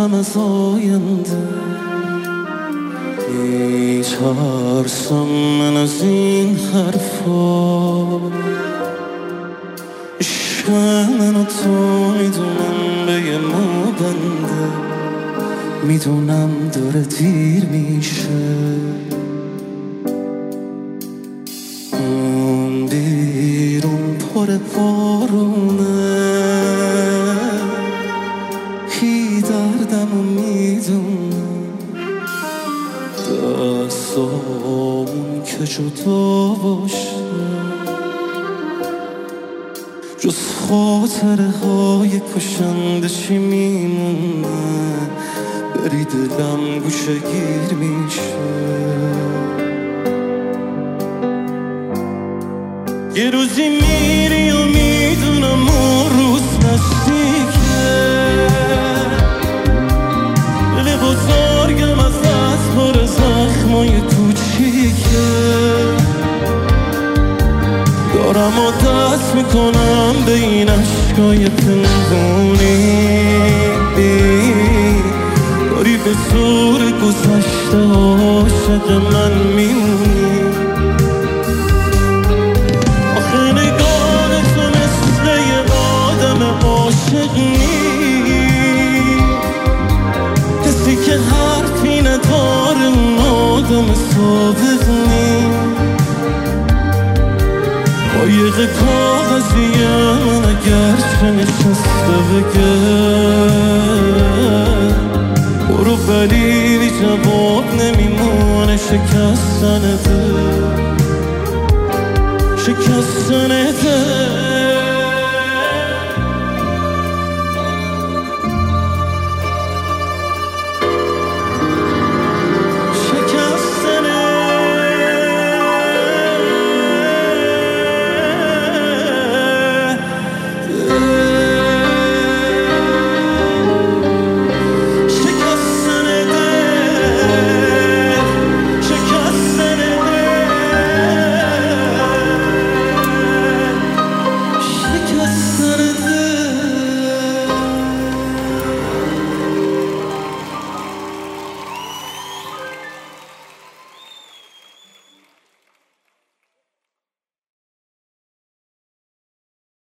میترسم از آینده، میترسم من از این حرفا. عشق من و تو میدونم به یه مو بنده، میدونم داره دیر میشه. اون بیرون پر بارونه، هی دردم و میدونم دستامون که جدا باشه، جز خاطره های کشنده چی میمونه؟ بری دلم گوشه گیر میشه. یه روزی میری و میدونم اون روز نزدیکه، دل بزرگم از دست پر زخمای کوچیکه، دارم و دست میکنم به این عشقای پنهونی، داری به زور گذشته عاشق من میمونی. آخه نگاه تو مثل یه آدم عاشق نیست، کسی که حرفی نداره اون آدم صادق نیست. قایق کاغذیه من اگر چه نشسته بگه برو، ولی بی جواب نمیمونه. شکستن دل، شکستن دل.